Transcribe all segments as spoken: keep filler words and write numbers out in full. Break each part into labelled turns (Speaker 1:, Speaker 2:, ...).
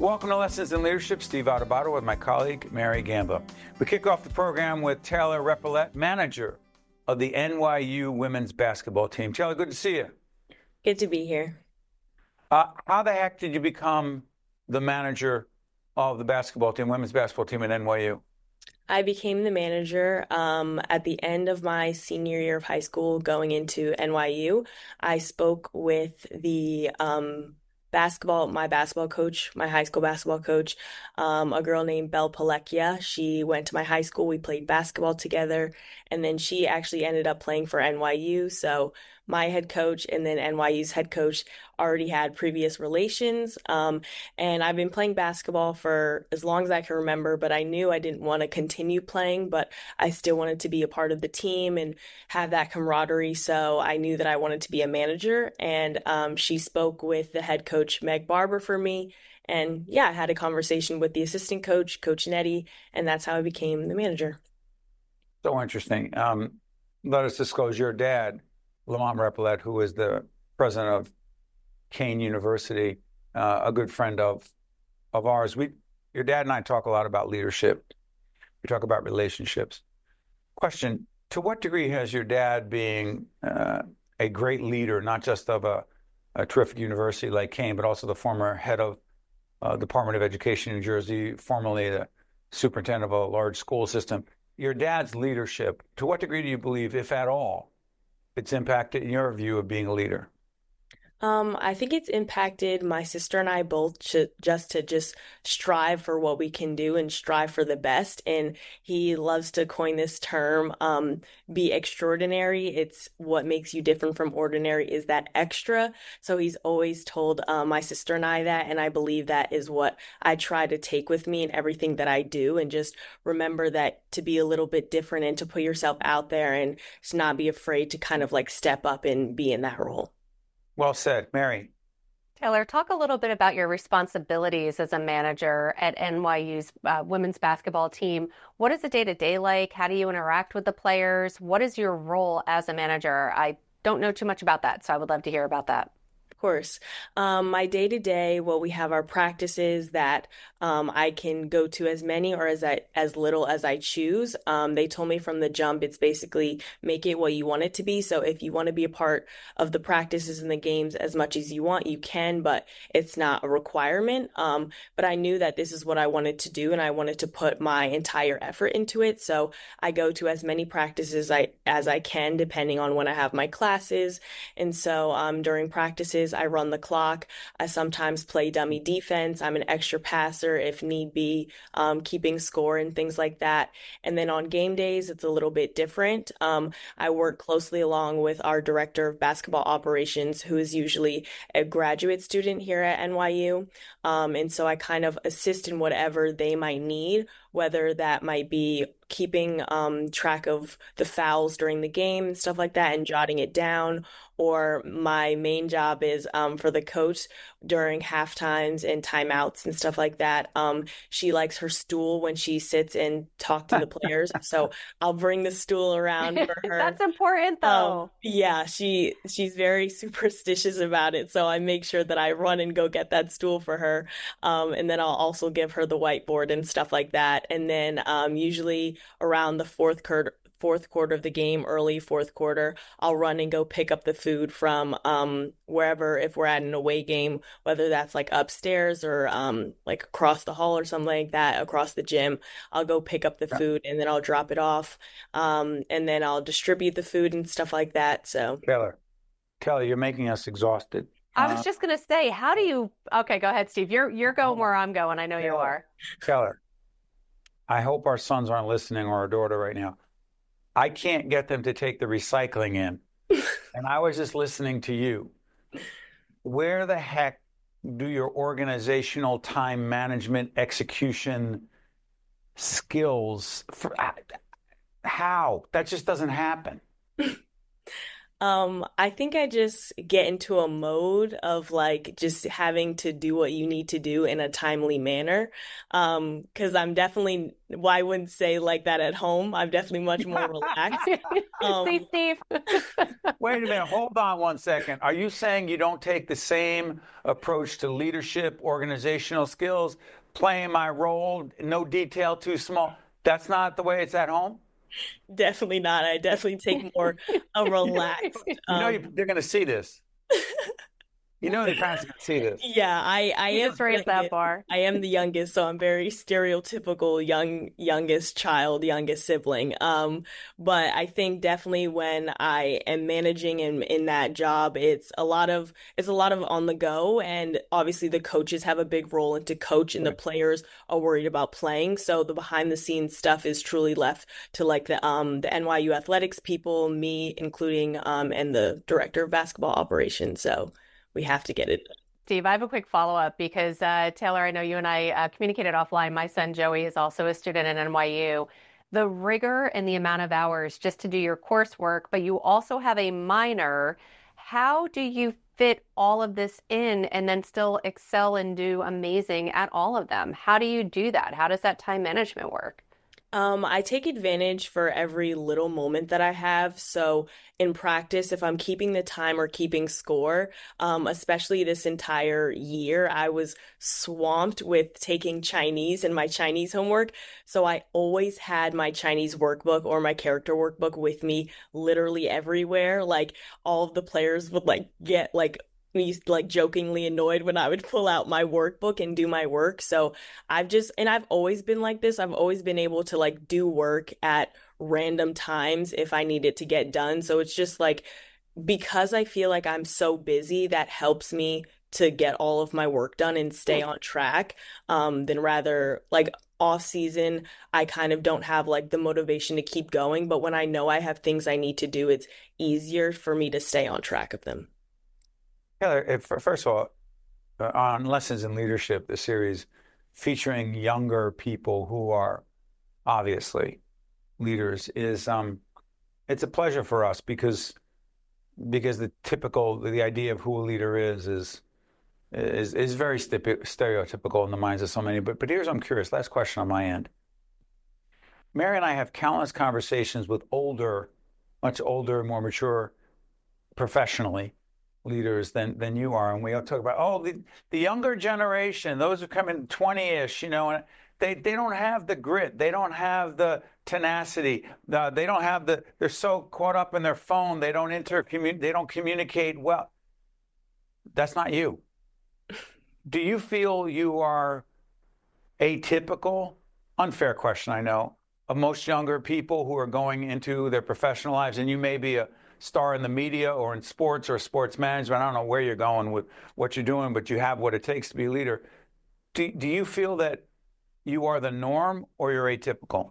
Speaker 1: Welcome to Lessons in Leadership. Steve Adubato with my colleague, Mary Gamba. We kick off the program with Taylor Repillette, manager of the N Y U women's basketball team. Taylor, good to see you.
Speaker 2: Good to be here.
Speaker 1: Uh, how the heck did you become the manager of the basketball team, women's basketball team at N Y U?
Speaker 2: I became the manager um, at the end of my senior year of high school going into N Y U. I spoke with the um, basketball, my basketball coach, my high school basketball coach, um, a girl named Belle Palekia. She went to my high school. We played basketball together, and then she actually ended up playing for N Y U. So my head coach and then N Y U's head coach already had previous relations. Um, and I've been playing basketball for as long as I can remember, but I knew I didn't want to continue playing, but I still wanted to be a part of the team and have that camaraderie. So I knew that I wanted to be a manager. And um, she spoke with the head coach, Meg Barber, for me. And yeah, I had a conversation with the assistant coach, Coach Nettie, and that's how I became the manager.
Speaker 1: So interesting. Um, let us disclose your dad, Lamont Repillette, who is the president of Kean University, uh, a good friend of of ours. We, your dad and I talk a lot about leadership. We talk about relationships. Question, to what degree has your dad, being uh, a great leader, not just of a, a terrific university like Kean, but also the former head of uh, Department of Education in New Jersey, formerly the superintendent of a large school system, your dad's leadership, to what degree do you believe, if at all, it's impacted your view of being a leader?
Speaker 2: Um, I think it's impacted my sister and I both to, just to just strive for what we can do and strive for the best. And he loves to coin this term, um, be extraordinary. It's what makes you different from ordinary is that extra. So he's always told uh, my sister and I that, and I believe that is what I try to take with me in everything that I do, and just remember that to be a little bit different and to put yourself out there and to not be afraid to kind of like step up and be in that role.
Speaker 1: Well said. Mary.
Speaker 3: Taylor, talk a little bit about your responsibilities as a manager at N Y U's uh, women's basketball team. What is the day-to-day like? How do you interact with the players? What is your role as a manager? I don't know too much about that, so I would love to hear about that.
Speaker 2: Of course. Um, my day to day, well, we have our practices that um, I can go to as many or as I, as little as I choose. Um, they told me from the jump, it's basically make it what you want it to be. So if you want to be a part of the practices and the games as much as you want, you can, but it's not a requirement. Um, but I knew that this is what I wanted to do, and I wanted to put my entire effort into it. So I go to as many practices I, as I can, depending on when I have my classes. And so um, during practices, I run the clock. I sometimes play dummy defense. I'm an extra passer if need be, um, keeping score and things like that. And then on game days, it's a little bit different. Um, I work closely along with our director of basketball operations, who is usually a graduate student here at N Y U. Um, and so I kind of assist in whatever they might need, whether that might be keeping um, track of the fouls during the game and stuff like that and jotting it down. Or my main job is um, for the coach during half times and timeouts and stuff like that. Um, she likes her stool when she sits and talk to the players. So I'll bring the stool around for her.
Speaker 3: That's important, though.
Speaker 2: Um, yeah, she she's very superstitious about it. So I make sure that I run and go get that stool for her. Um, and then I'll also give her the whiteboard and stuff like that. And then um, usually around the fourth quarter, fourth quarter of the game, early fourth quarter, I'll run and go pick up the food from um, wherever, if we're at an away game, whether that's like upstairs or um, like across the hall or something like that, across the gym. I'll go pick up the
Speaker 1: Yeah.
Speaker 2: food and then I'll drop it off. Um, and then I'll distribute the food and stuff like that. So
Speaker 1: Taylor. Taylor, you're making us exhausted.
Speaker 3: I was
Speaker 1: Uh,
Speaker 3: just going to say, how do you, okay, go ahead, Steve. You're you're going where I'm going. I know you
Speaker 1: Taylor.
Speaker 3: are.
Speaker 1: Taylor, I hope our sons aren't listening, or our daughter right now. I can't get them to take the recycling in. And I was just listening to you. Where the heck do your organizational time management execution skills, for, how? That just doesn't happen.
Speaker 2: Um, I think I just get into a mode of like just having to do what you need to do in a timely manner. Um, because I'm definitely, well, I wouldn't say like that at home. I'm definitely much more relaxed.
Speaker 3: See,
Speaker 2: Um,
Speaker 3: Steve?
Speaker 1: Wait a minute, hold on one second. Are you saying you don't take the same approach to leadership, organizational skills, playing my role, no detail too small? That's not the way it's at home?
Speaker 2: Definitely not. I definitely take more a
Speaker 1: You know,
Speaker 2: relaxed,
Speaker 1: you know
Speaker 2: um,
Speaker 1: you, they're going to see this. You know the parents are going to see this.
Speaker 2: Yeah, I I
Speaker 3: You
Speaker 2: am
Speaker 3: just
Speaker 2: the
Speaker 3: raised that
Speaker 2: youngest.
Speaker 3: bar.
Speaker 2: I am the youngest, so I'm very stereotypical young youngest child, youngest sibling. Um, but I think definitely when I am managing in in that job, it's a lot of it's a lot of on the go, and obviously the coaches have a big role into coach, and the
Speaker 1: Right.
Speaker 2: players are worried about playing. So the behind the scenes stuff is truly left to like the um the N Y U athletics people, me including um and the director of basketball operations. So we have to get it.
Speaker 3: Steve, I have a quick follow-up because uh, Taylor, I know you and I uh, communicated offline. My son Joey is also a student at N Y U. The rigor and the amount of hours just to do your coursework, but you also have a minor. How do you fit all of this in and then still excel and do amazing at all of them? How do you do that? How does that time management work?
Speaker 2: Um, I take advantage for every little moment that I have. So in practice, if I'm keeping the time or keeping score, um, especially this entire year, I was swamped with taking Chinese and my Chinese homework. So I always had my Chinese workbook or my character workbook with me literally everywhere. Like all of the players would like get like me like jokingly annoyed when I would pull out my workbook and do my work. So I've just, and I've always been like this. I've always been able to like do work at random times if I need it to get done. So it's just like, because I feel like I'm so busy, that helps me to get all of my work done and stay on track. Um, than rather like off season, I kind of don't have like the motivation to keep going. But when I know I have things I need to do, it's easier for me to stay on track of them.
Speaker 1: Taylor, if, first of all, uh, on Lessons in Leadership, the series featuring younger people who are obviously leaders, is um, it's a pleasure for us because because the typical the idea of who a leader is is is is very stereotypical in the minds of so many. But but here's I'm curious. Last question on my end. Mary and I have countless conversations with older, much older, more mature, professionally leaders than than you are, and we all talk about oh the the younger generation, those who come in twenty-ish, you know, and they they don't have the grit, they don't have the tenacity, the, they don't have the they're so caught up in their phone, they don't intercommunicate, they don't communicate well. That's not you. Do you feel you are atypical? Unfair question, I know, of most younger people who are going into their professional lives, and you may be a star in the media or in sports or sports management. I don't know where you're going with what you're doing, but you have what it takes to be a leader. Do, do you feel that you are the norm or you're atypical?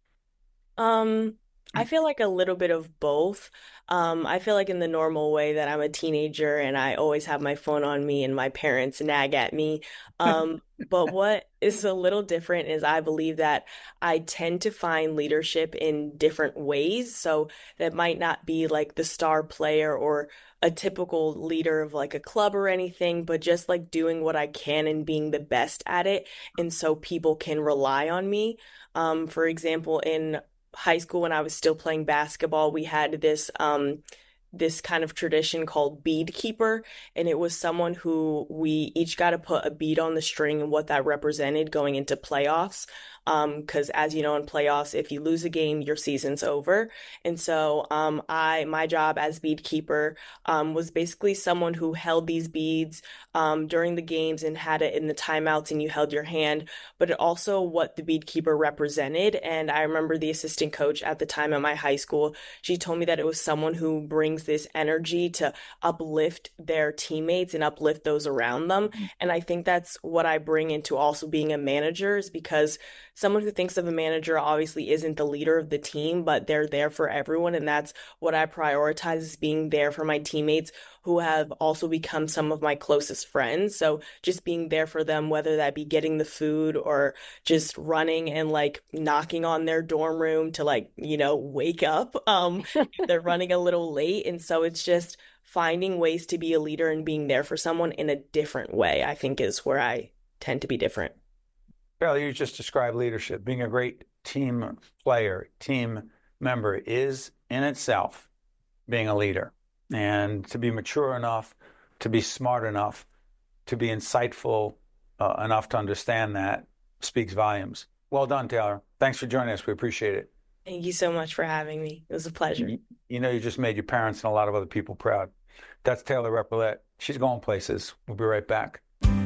Speaker 2: Um, I feel like a little bit of both. Um, I feel like in the normal way that I'm a teenager and I always have my phone on me and my parents nag at me. Um, but what is a little different is I believe that I tend to find leadership in different ways. So that might not be like the star player or a typical leader of like a club or anything, but just like doing what I can and being the best at it. And so people can rely on me. Um, for example, in high school when I was still playing basketball, we had this um this kind of tradition called bead keeper, and it was someone who we each got to put a bead on the string and what that represented going into playoffs. Um, because as you know, in playoffs, if you lose a game, your season's over. And so, um, I my job as bead keeper, um, was basically someone who held these beads, um, during the games and had it in the timeouts, and you held your hand, but it also what the bead keeper represented. And I remember the assistant coach at the time at my high school, she told me that it was someone who brings this energy to uplift their teammates and uplift those around them. And I think that's what I bring into also being a manager, is because someone who thinks of a manager obviously isn't the leader of the team, but they're there for everyone. And that's what I prioritize, is being there for my teammates who have also become some of my closest friends. So just being there for them, whether that be getting the food or just running and like knocking on their dorm room to like, you know, wake up. Um, they're running a little late. And so it's just finding ways to be a leader and being there for someone in a different way, I think, is where I tend to be different.
Speaker 1: Well, you just described leadership. Being a great team player, team member is in itself being a leader. And to be mature enough, to be smart enough, to be insightful uh, enough to understand that speaks volumes. Well done, Taylor. Thanks for joining us. We appreciate it.
Speaker 2: Thank you so much for having me. It was a pleasure.
Speaker 1: You, you know, you just made your parents and a lot of other people proud. That's Taylor Reprolette. She's going places. We'll be right back.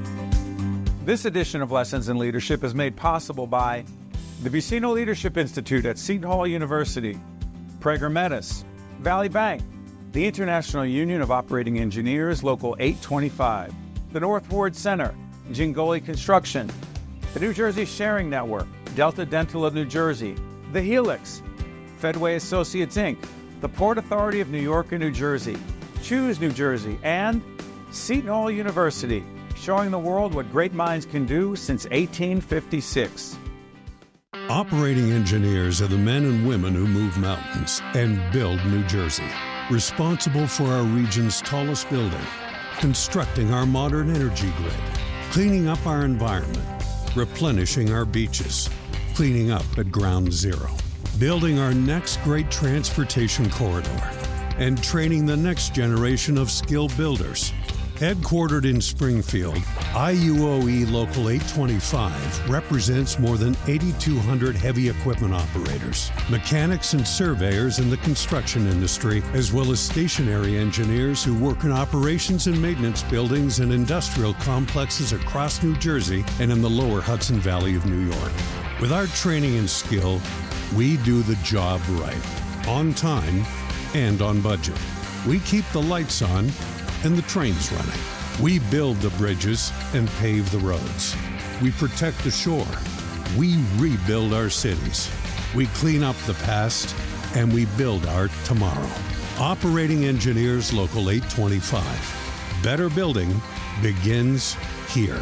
Speaker 1: This edition of Lessons in Leadership is made possible by the Vicino Leadership Institute at Seton Hall University, Prager Metis, Valley Bank, the International Union of Operating Engineers, Local eight twenty-five, the North Ward Center, Gingoli Construction, the New Jersey Sharing Network, Delta Dental of New Jersey, the Helix, Fedway Associates, Incorporated, the Port Authority of New York and New Jersey, Choose New Jersey, and Seton Hall University, showing the world what great minds can do since eighteen fifty-six.
Speaker 4: Operating engineers are the men and women who move mountains and build New Jersey. Responsible for our region's tallest building, constructing our modern energy grid, cleaning up our environment, replenishing our beaches, cleaning up at ground zero, building our next great transportation corridor, and training the next generation of skilled builders. Headquartered in Springfield, I U O E Local eight twenty-five represents more than eighty-two hundred heavy equipment operators, mechanics and surveyors in the construction industry, as well as stationary engineers who work in operations and maintenance buildings and industrial complexes across New Jersey and in the lower Hudson Valley of New York. With our training and skill, we do the job right, on time and on budget. We keep the lights on and the trains running. We build the bridges and pave the roads. We protect the shore. We rebuild our cities. We clean up the past and we build our tomorrow. Operating Engineers Local eight twenty-five. Better building begins here.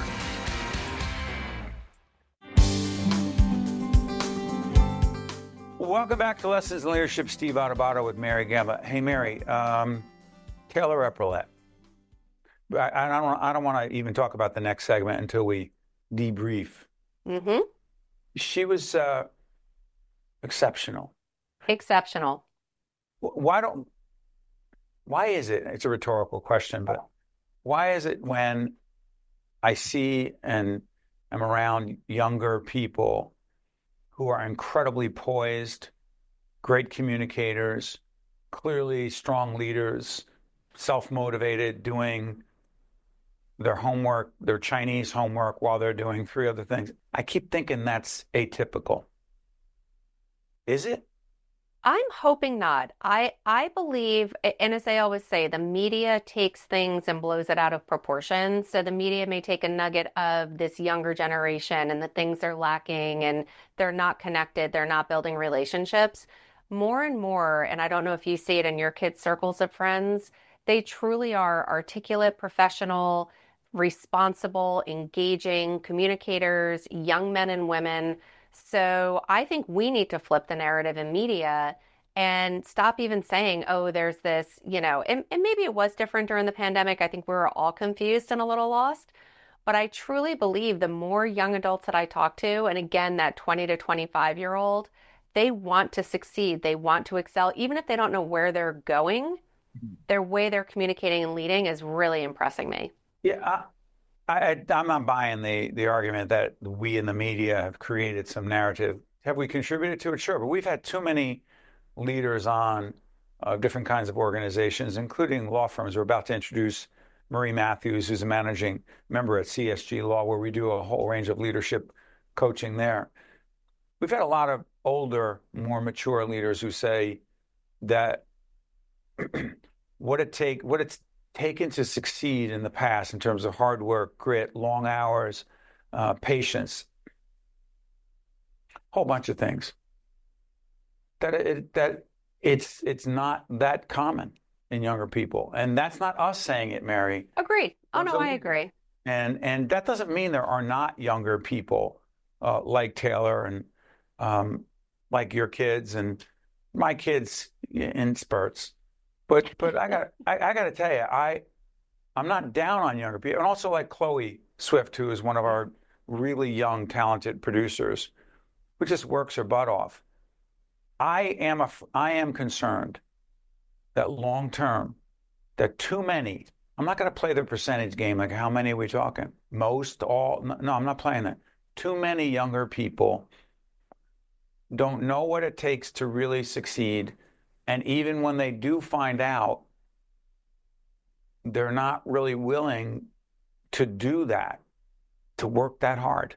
Speaker 1: Welcome back to Lessons in Leadership. Steve Adubato with Mary Gamba. Hey, Mary, um, Taylor Reprolette. I, I don't. I don't want to even talk about the next segment until we debrief.
Speaker 3: Mm-hmm.
Speaker 1: She was uh, exceptional.
Speaker 3: Exceptional.
Speaker 1: Why don't? Why is it? It's a rhetorical question, but why is it when I see and am around younger people who are incredibly poised, great communicators, clearly strong leaders, self-motivated, doing their homework, their Chinese homework while they're doing three other things. I keep thinking that's atypical. Is it?
Speaker 3: I'm hoping not. I I believe, and as I always say, the media takes things and blows it out of proportion. So the media may take a nugget of this younger generation and the things they're lacking and they're not connected, they're not building relationships. More and more, and I don't know if you see it in your kids' circles of friends, they truly are articulate, professional, responsible, engaging communicators, young men and women. So I think we need to flip the narrative in media and stop even saying, oh, there's this, you know, and, and maybe it was different during the pandemic. I think we were all confused and a little lost. But I truly believe the more young adults that I talk to, and again, that twenty to twenty-five year old, they want to succeed. They want to excel, even if they don't know where they're going. Their way they're communicating and leading is really impressing me.
Speaker 1: Yeah, I, I, I'm not buying the the argument that we in the media have created some narrative. Have we contributed to it? Sure, but we've had too many leaders on uh, different kinds of organizations, including law firms. We're about to introduce Marie Matthews, who's a managing member at C S G Law, where we do a whole range of leadership coaching there. We've had a lot of older, more mature leaders who say that what it take, what it's taken to succeed in the past in terms of hard work, grit, long hours, uh, patience, whole bunch of things. That it, that it's it's not that common in younger people, and that's not us saying it, Mary.
Speaker 3: Agreed. Oh no, I agree.
Speaker 1: And and that doesn't mean there are not younger people uh, like Taylor and um, like your kids and my kids in spurts. But but I got I, I got to tell you, I I'm not down on younger people, and also like Chloe Swift, who is one of our really young, talented producers, who just works her butt off. I am a I am concerned that long term, that too many. I'm not going to play the percentage game. Like, how many are we talking? Most, all? No, I'm not playing that. Too many younger people don't know what it takes to really succeed. And even when they do find out, they're not really willing to do that, to work that hard.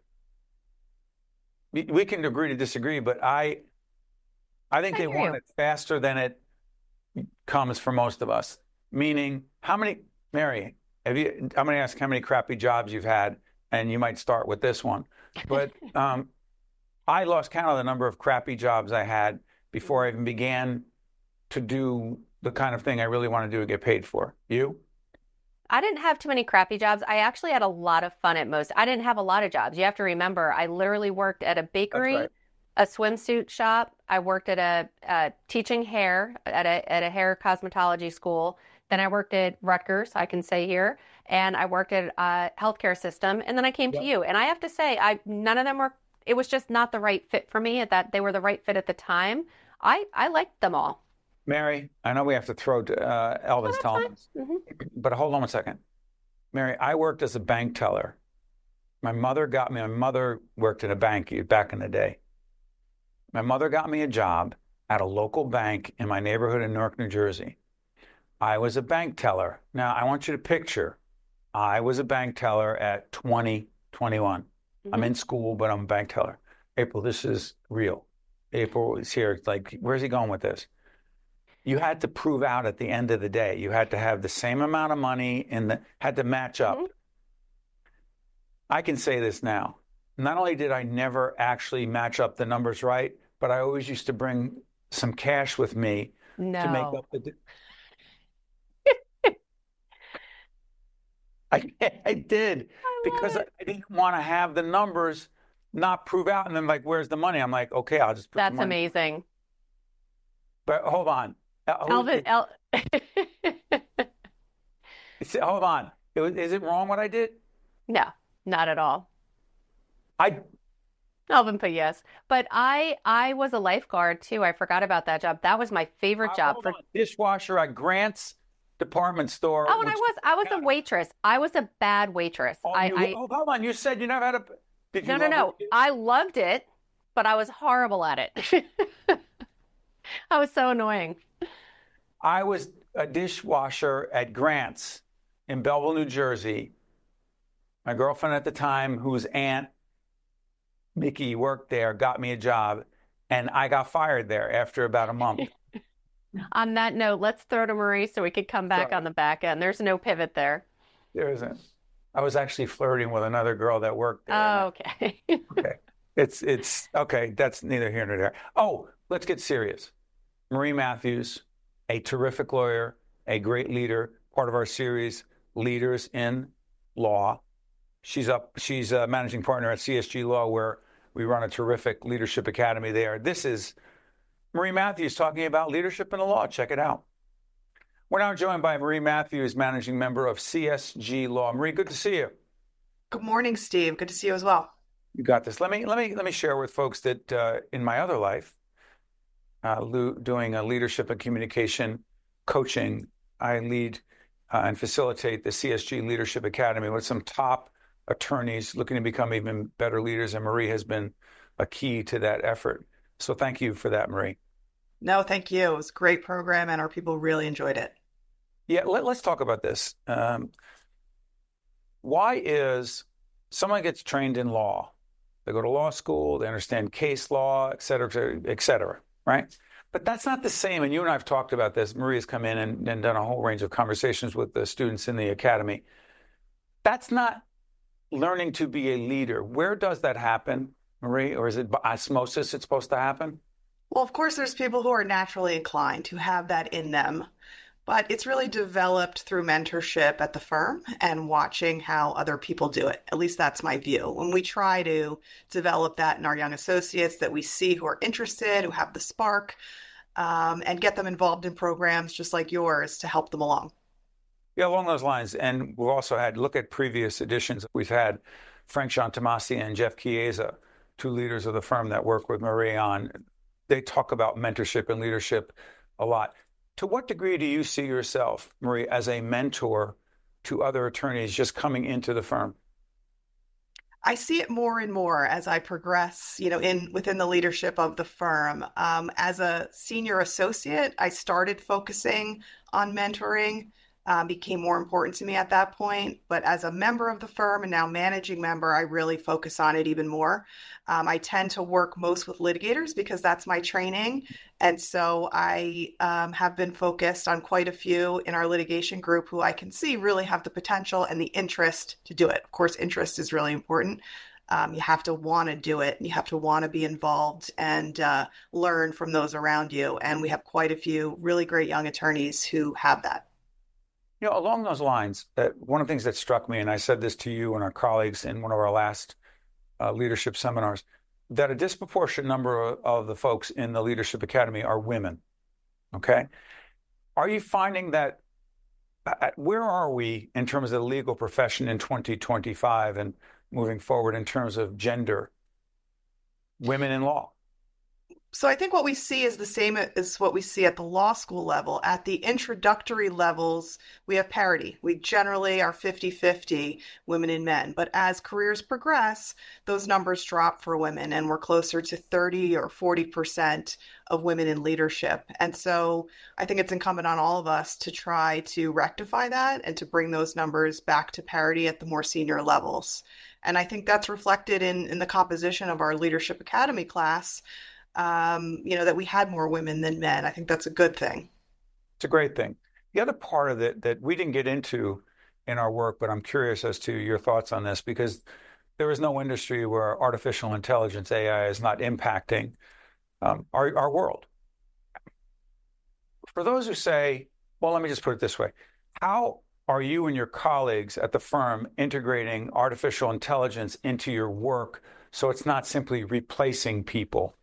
Speaker 1: We can agree to disagree, but I, I think I they want you. it faster than it comes for most of us. Meaning, how many... Mary, have you, I'm going to ask how many crappy jobs you've had, and you might start with this one. But um, I lost count of the number of crappy jobs I had before I even began to do the kind of thing I really want to do and get paid for. You?
Speaker 3: I didn't have too many crappy jobs. I actually had a lot of fun at most. I didn't have a lot of jobs. You have to remember, I literally worked at a bakery, right. a swimsuit shop. I worked at a, a teaching hair at a at a hair cosmetology school. Then I worked at Rutgers, I can say here, and I worked at a healthcare system, and then I came yep. to you. And I have to say, I none of them were, it was just not the right fit for me, at that they were the right fit at the time. I, I liked them all.
Speaker 1: Mary, I know we have to throw uh, Elvis oh, Tellmans, mm-hmm. but hold on one second. Mary, I worked as a bank teller. My mother got me, my mother worked in a bank back in the day. My mother got me a job at a local bank in my neighborhood in Newark, New Jersey. I was a bank teller. Now, I want you to picture, I was a bank teller at twenty, twenty-one. Mm-hmm. I'm in school, but I'm a bank teller. April, this is real. April is here. It's like, where's he going with this? You had to prove out at the end of the day. You had to have the same amount of money and the, had to match up. Mm-hmm. I can say this now. Not only did I never actually match up the numbers right, but I always used to bring some cash with me
Speaker 3: no.
Speaker 1: to make up the... I, I did I because I, I didn't want to have the numbers not prove out. And then like, where's the money? I'm like, okay, I'll just put
Speaker 3: That's
Speaker 1: the money.
Speaker 3: amazing.
Speaker 1: But hold on.
Speaker 3: Elvis, El-
Speaker 1: hold on. Is it wrong what I did?
Speaker 3: No, not at all.
Speaker 1: I
Speaker 3: Elvin put yes. But I I was a lifeguard too. I forgot about that job. That was my favorite uh, job.
Speaker 1: Hold
Speaker 3: for
Speaker 1: on. Dishwasher at Grant's department store.
Speaker 3: Oh, and I was I was a waitress. I was a bad waitress.
Speaker 1: Oh,
Speaker 3: I,
Speaker 1: you,
Speaker 3: I
Speaker 1: oh, hold on. You said you never had a. Did
Speaker 3: no,
Speaker 1: you
Speaker 3: no, no.
Speaker 1: It?
Speaker 3: I loved it, but I was horrible at it. I was so annoying.
Speaker 1: I was a dishwasher at Grant's in Belleville, New Jersey. My girlfriend at the time, whose aunt Mickey worked there, got me a job, and I got fired there after about a month.
Speaker 3: On that note, let's throw to Marie so we could come back
Speaker 1: Sorry.
Speaker 3: on the back end. There's no pivot there.
Speaker 1: There isn't. I was actually flirting with another girl that worked there.
Speaker 3: Oh, okay.
Speaker 1: Okay. It's, it's, okay, that's neither here nor there. Oh, let's get serious. Marie Matthews, a terrific lawyer, a great leader, part of our series, Leaders in Law. She's up, she's a managing partner at C S G Law, where we run a terrific leadership academy there. This is Marie Matthews talking about leadership in the law. Check it out. We're now joined by Marie Matthews, managing member of C S G Law. Marie, good to see you.
Speaker 5: Good morning, Steve. Good to see you as well.
Speaker 1: You got this. Let me let me let me share with folks that uh, in my other life, uh, doing a leadership and communication coaching, I lead uh, and facilitate the C S G Leadership Academy with some top attorneys looking to become even better leaders, and Marie has been a key to that effort. So thank you for that, Marie.
Speaker 5: No, thank you. It was a great program, and our people really enjoyed it.
Speaker 1: Yeah, let, let's talk about this. Um, why is someone gets trained in law? They go to law school, they understand case law, et cetera, et cetera, right? But that's not the same. And you and I have talked about this. Maria's come in and, and done a whole range of conversations with the students in the academy. That's not learning to be a leader. Where does that happen, Marie, or is it by osmosis it's supposed to happen?
Speaker 5: Well, of course, there's people who are naturally inclined, who have that in them, but it's really developed through mentorship at the firm and watching how other people do it. At least that's my view. When we try to develop that in our young associates that we see who are interested, who have the spark, um, and get them involved in programs just like yours to help them along.
Speaker 1: Yeah, along those lines. And we've also had, look at previous editions. We've had Frank Giantomasi and Jeff Chiesa, two leaders of the firm that work with Marie on. They talk about mentorship and leadership a lot. To what degree do you see yourself, Marie, as a mentor to other attorneys just coming into the firm?
Speaker 5: I see it more and more as I progress, you know, in within the leadership of the firm. Um, as a senior associate, I started focusing on mentoring. Um, became more important to me at that point. But as a member of the firm and now managing member, I really focus on it even more. Um, I tend to work most with litigators because that's my training. And so I um, have been focused on quite a few in our litigation group who I can see really have the potential and the interest to do it. Of course, interest is really important. Um, you have to want to do it. You have to want to be involved and uh, learn from those around you. And we have quite a few really great young attorneys who have that.
Speaker 1: You know, along those lines, uh, one of the things that struck me, and I said this to you and our colleagues in one of our last uh, leadership seminars, that a disproportionate number of, of the folks in the Leadership Academy are women. Okay? Are you finding that, uh, where are we in terms of the legal profession in twenty twenty-five and moving forward in terms of gender, women in law?
Speaker 5: So I think what we see is the same as what we see at the law school level. At the introductory levels, we have parity. We generally are fifty-fifty women and men. But as careers progress, those numbers drop for women, and we're closer to thirty or forty percent of women in leadership. And so I think it's incumbent on all of us to try to rectify that and to bring those numbers back to parity at the more senior levels. And I think that's reflected in, in the composition of our Leadership Academy class. Um, you know, that we had more women than men. I think that's a good thing.
Speaker 1: It's a great thing. The other part of it that we didn't get into in our work, but I'm curious as to your thoughts on this, because there is no industry where artificial intelligence, A I, is not impacting um, our, our world. For those who say, well, let me just put it this way. How are you and your colleagues at the firm integrating artificial intelligence into your work so it's not simply replacing people?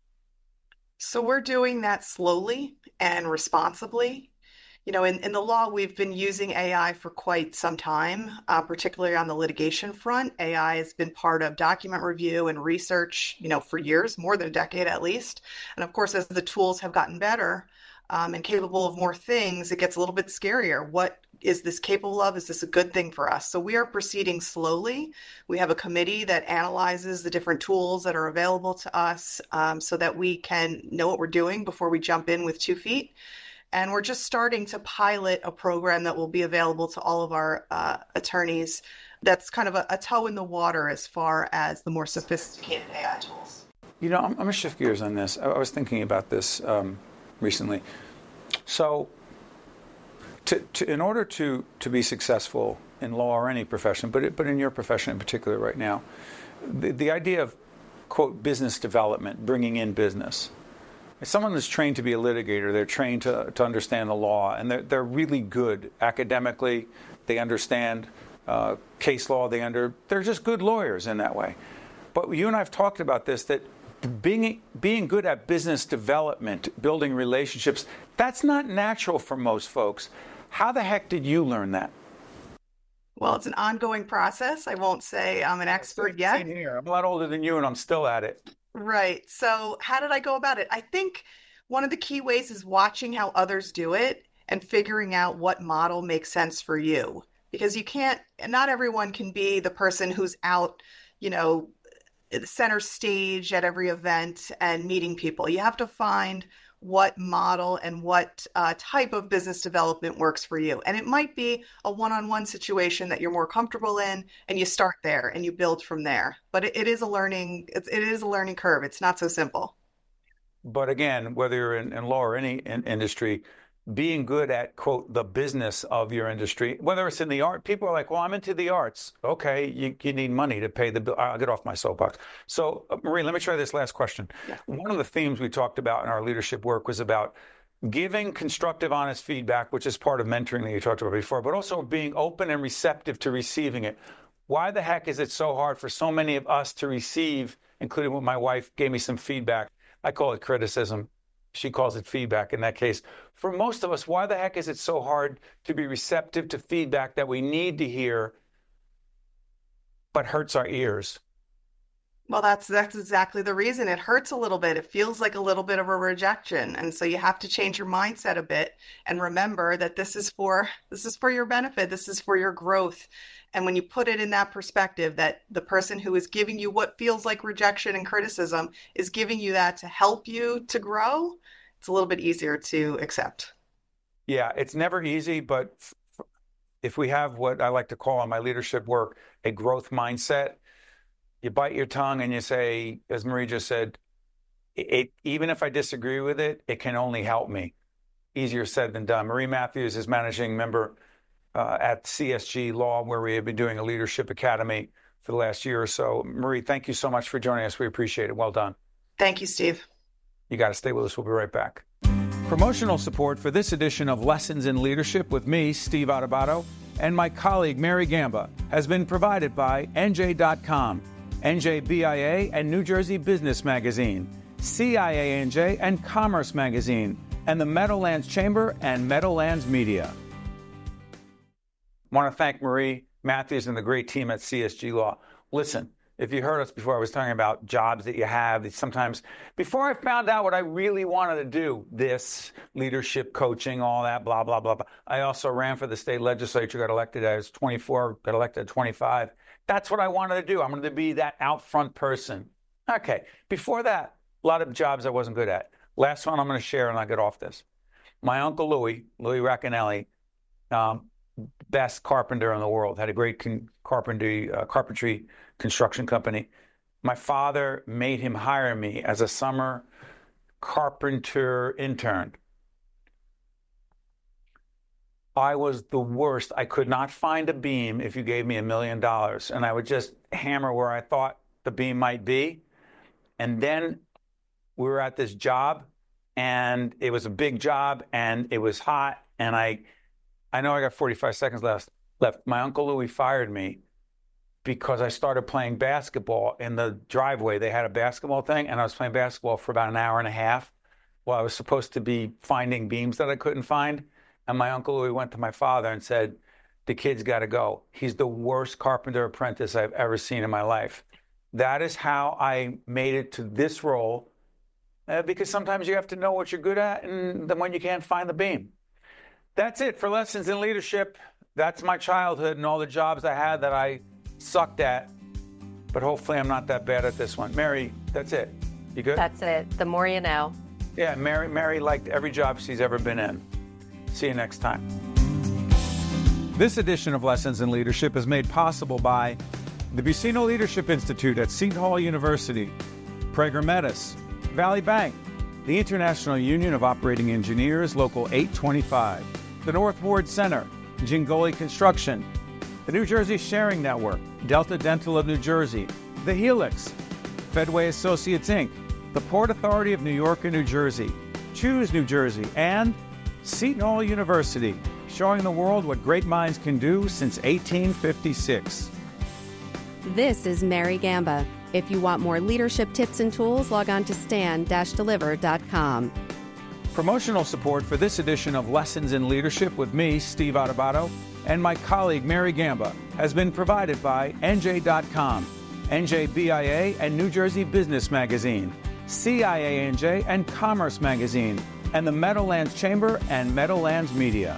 Speaker 5: So we're doing that slowly and responsibly. You know, in, in the law, we've been using A I for quite some time, uh, particularly on the litigation front. A I has been part of document review and research, you know, for years, more than a decade at least. And of course, as the tools have gotten better um, and capable of more things, it gets a little bit scarier. What is this capable of? Is this a good thing for us? So we are proceeding slowly. We have a committee that analyzes the different tools that are available to us um, so that we can know what we're doing before we jump in with two feet. And we're just starting to pilot a program that will be available to all of our uh, attorneys that's kind of a, a toe in the water as far as the more sophisticated A I tools.
Speaker 1: You know, I'm, I'm going to shift gears on this. I, I was thinking about this um, recently. So to, to, in order to, to be successful in law or any profession, but, it, but in your profession in particular right now, the, the idea of, quote, business development, bringing in business. As someone that's trained to be a litigator, they're trained to, to understand the law, and they're, they're really good academically. They understand uh, case law. They under, they're just good lawyers in that way. But you and I have talked about this, that being, being good at business development, building relationships, that's not natural for most folks. How the heck did you learn that?
Speaker 5: Well, it's an ongoing process. I won't say I'm an expert yet.
Speaker 1: Same here. I'm a lot older than you, and I'm still at it.
Speaker 5: Right. So how did I go about it? I think one of the key ways is watching how others do it and figuring out what model makes sense for you. Because you can't, not everyone can be the person who's out, you know, center stage at every event and meeting people. You have to find what model and what uh, type of business development works for you. And it might be a one-on-one situation that you're more comfortable in, and you start there and you build from there. But it, it is a learning, it, it is a learning curve. It's not so simple.
Speaker 1: But again, whether you're in, in law or any in, industry, being good at, quote, the business of your industry, whether it's in the art. People are like, well, I'm into the arts. Okay, you, you need money to pay the bill. I'll get off my soapbox. So, uh, Marie, let me try this last question. Yeah. One of the themes we talked about in our leadership work was about giving constructive, honest feedback, which is part of mentoring that you talked about before, but also being open and receptive to receiving it. Why the heck is it so hard for so many of us to receive, including when my wife gave me some feedback? I call it criticism. She calls it feedback in that case. For most of us, why the heck is it so hard to be receptive to feedback that we need to hear, but hurts our ears?
Speaker 5: Well, that's that's exactly the reason. It hurts a little bit. It feels like a little bit of a rejection. And so you have to change your mindset a bit and remember that this is for this is for your benefit. This is for your growth. And when you put it in that perspective, that the person who is giving you what feels like rejection and criticism is giving you that to help you to grow, it's a little bit easier to accept.
Speaker 1: Yeah, it's never easy, but if we have what I like to call in my leadership work a growth mindset, you bite your tongue and you say, as Marie just said, it, even if I disagree with it, it can only help me. Easier said than done. Marie Matthews is managing member uh, at C S G Law, where we have been doing a leadership academy for the last year or so. Marie, thank you so much for joining us. We appreciate it. Well done.
Speaker 5: Thank you, Steve.
Speaker 1: You got to stay with us. We'll be right back. Promotional support for this edition of Lessons in Leadership with me, Steve Adubato, and my colleague, Mary Gamba, has been provided by N J dot com. N J B I A and New Jersey Business Magazine, C I A N J and Commerce Magazine, and the Meadowlands Chamber and Meadowlands Media. I want to thank Marie Matthews and the great team at C S G Law. Listen, if you heard us before, I was talking about jobs that you have. That sometimes, before I found out what I really wanted to do, this, leadership coaching, all that, blah, blah, blah, blah. I also ran for the state legislature, got elected. I was twenty-four, got elected at twenty-five. That's what I wanted to do. I wanted to be that out front person. Okay. Before that, a lot of jobs I wasn't good at. Last one I'm going to share, and I'll get off this. My uncle Louis, Louis Racanelli, um, best carpenter in the world, had a great con- carpentry, uh, carpentry construction company. My father made him hire me as a summer carpenter intern. I was the worst. I could not find a beam if you gave me a million dollars. And I would just hammer where I thought the beam might be. And then we were at this job, and it was a big job, and it was hot. And I I know I got forty-five seconds left. left. My Uncle Louis fired me because I started playing basketball in the driveway. They had a basketball thing, and I was playing basketball for about an hour and a half while I was supposed to be finding beams that I couldn't find. And my Uncle Louis went to my father and said, the kid's got to go. He's the worst carpenter apprentice I've ever seen in my life. That is how I made it to this role, uh, because sometimes you have to know what you're good at, and then when you can't find the beam. That's it for Lessons in Leadership. That's my childhood and all the jobs I had that I sucked at. But hopefully I'm not that bad at this one. Mary, that's it. You good?
Speaker 3: That's it. The more you know.
Speaker 1: Yeah, Mary, Mary liked every job she's ever been in. See you next time. This edition of Lessons in Leadership is made possible by the Buccino Leadership Institute at Seton Hall University, Prager Metis, Valley Bank, the International Union of Operating Engineers, Local eight twenty-five, the North Ward Center, Jingoli Construction, the New Jersey Sharing Network, Delta Dental of New Jersey, the Helix, Fedway Associates, Incorporated, the Port Authority of New York and New Jersey, Choose New Jersey, and Seton Hall University, showing the world what great minds can do since eighteen fifty-six.
Speaker 6: This is Mary Gamba. If you want more leadership tips and tools, log on to stand dash deliver dot com.
Speaker 1: Promotional support for this edition of Lessons in Leadership with me, Steve Adubato, and my colleague Mary Gamba has been provided by N J dot com, N J B I A and New Jersey Business Magazine, C I A N J and Commerce Magazine, and the Meadowlands Chamber and Meadowlands Media.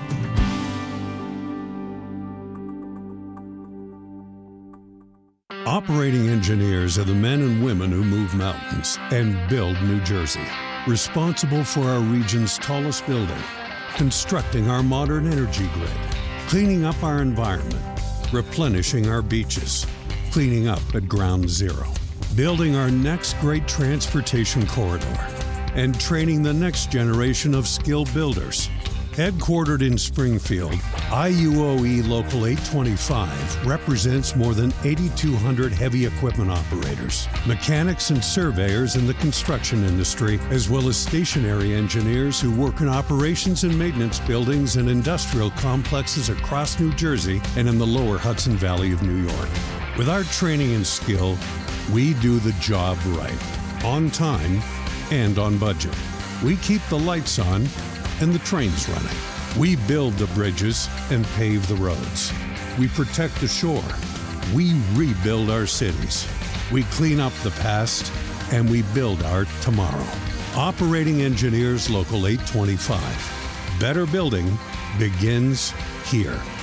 Speaker 4: Operating engineers are the men and women who move mountains and build New Jersey. Responsible for our region's tallest building, constructing our modern energy grid, cleaning up our environment, replenishing our beaches, cleaning up at ground zero, building our next great transportation corridor, and training the next generation of skilled builders Headquartered in Springfield, I U O E Local eight twenty-five represents more than eighty-two hundred heavy equipment operators, mechanics and surveyors in the construction industry, as well as stationary engineers who work in operations and maintenance buildings and industrial complexes across New Jersey and in the lower Hudson Valley of New York. With our training and skill, we do the job right, on time and on budget. We keep the lights on and the trains running. We build the bridges and pave the roads. We protect the shore. We rebuild our cities. We clean up the past and we build our tomorrow. Operating Engineers Local eight twenty-five. Better building begins here.